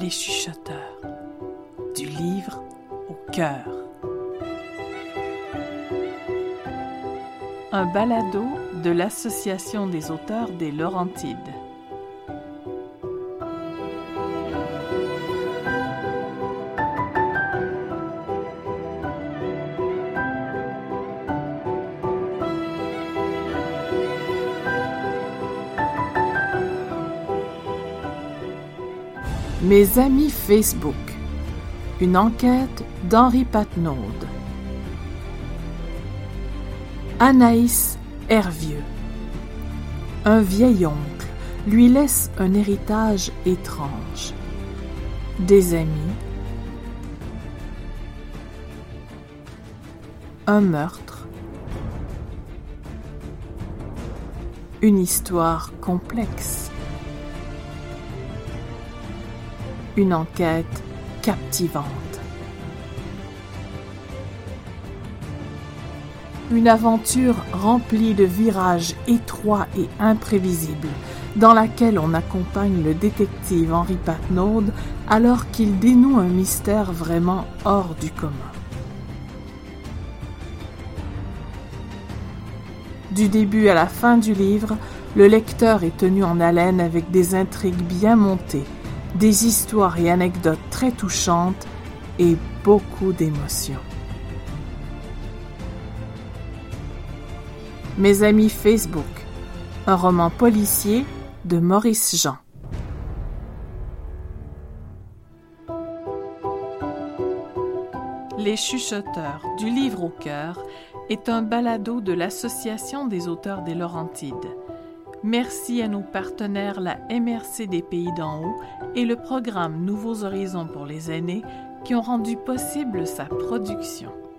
Les chuchoteurs, du livre au cœur. Un balado de l'Association des auteurs des Laurentides. Mes amis Facebook. Une enquête d'Henri Patnaud. Anaïs Hervieux. Un vieil oncle lui laisse un héritage étrange. Des amis. Un meurtre. Une histoire complexe. Une enquête captivante. Une aventure remplie de virages étroits et imprévisibles, dans laquelle on accompagne le détective Henri Patnaud alors qu'il dénoue un mystère vraiment hors du commun. Du début à la fin du livre, le lecteur est tenu en haleine avec des intrigues bien montées, des histoires et anecdotes très touchantes et beaucoup d'émotions. Mes amis Facebook, un roman policier de Maurice Jean. Les chuchoteurs, du livre au cœur, est un balado de l'Association des auteurs des Laurentides. Merci à nos partenaires, la MRC des Pays d'en haut et le programme Nouveaux Horizons pour les aînés, qui ont rendu possible sa production.